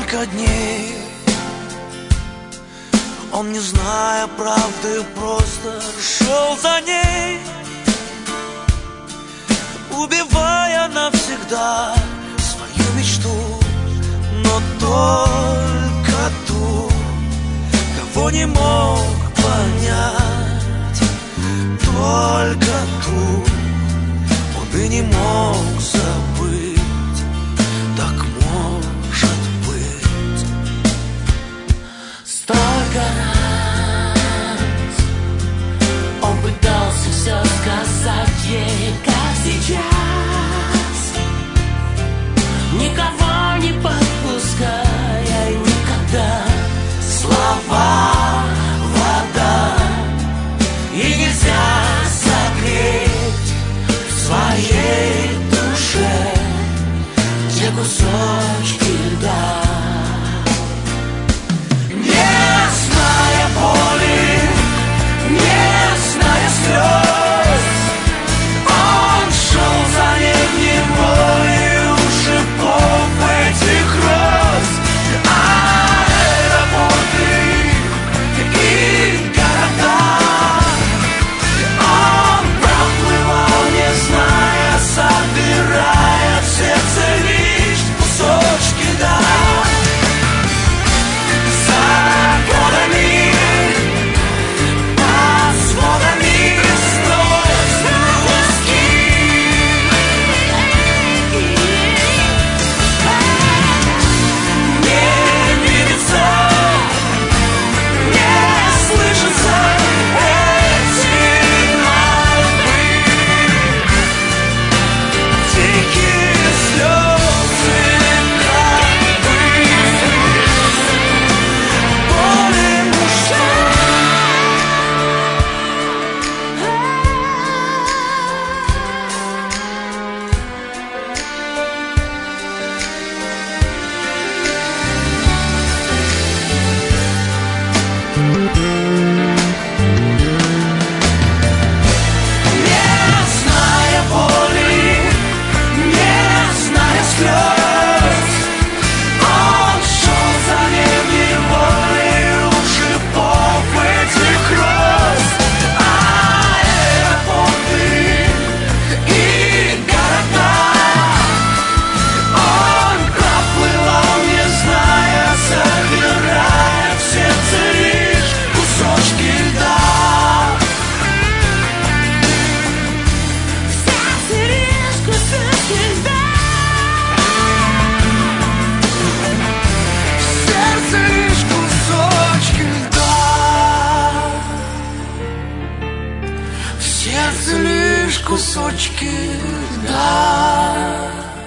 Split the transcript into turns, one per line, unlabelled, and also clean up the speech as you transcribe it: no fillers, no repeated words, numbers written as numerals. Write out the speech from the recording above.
столько дней. Он, не зная правды, просто шел за ней, убивая навсегда свою мечту. Но только ту, кого не мог понять, только ту он и не мог забыть. Так может быть.
Столько раз он пытался все сказать ей, как сейчас, никого не подпуская, никогда. Слова вода, и нельзя согреть в своей душе те кусочки льда. Не зная боли, не зная слез, он шел за ней в неволе у шипов этих роз. Аэропорты и города он проплывал, не зная, собирая в сердце лишь кусочки льда.
Сердце лишь кусочки льда.